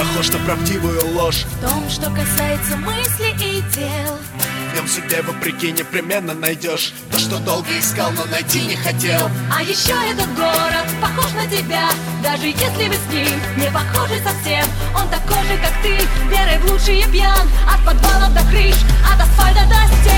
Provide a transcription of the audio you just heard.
похож на правдивую ложь. В том, что касается мыслей и дел, В нем себе вопреки непременно найдешь то, что долго искал, но найти не хотел. а еще этот город похож на тебя. Даже если вы с ним не похожи совсем, он такой же, как ты, верой в лучшее пьян. От подвала до крыш, от асфальта до стен.